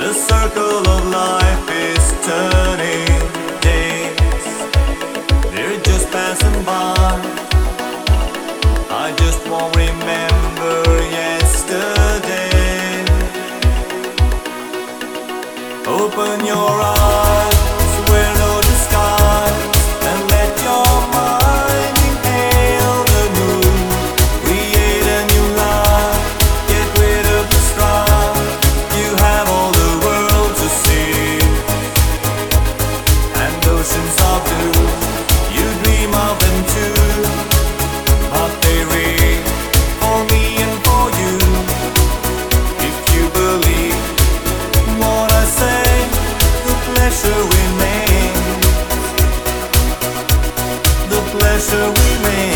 The circle of life is turning. Days, they're just passing by. I just won't remember yesterday. Open your eyes where no disguise, and let your mind inhale the new. Create a new life, get rid of the strife. You have all the world to see, and oceans of blue. You dream of them too, but they read for me and for you. If you believe what I say, the pleasure remains. The pleasure remains.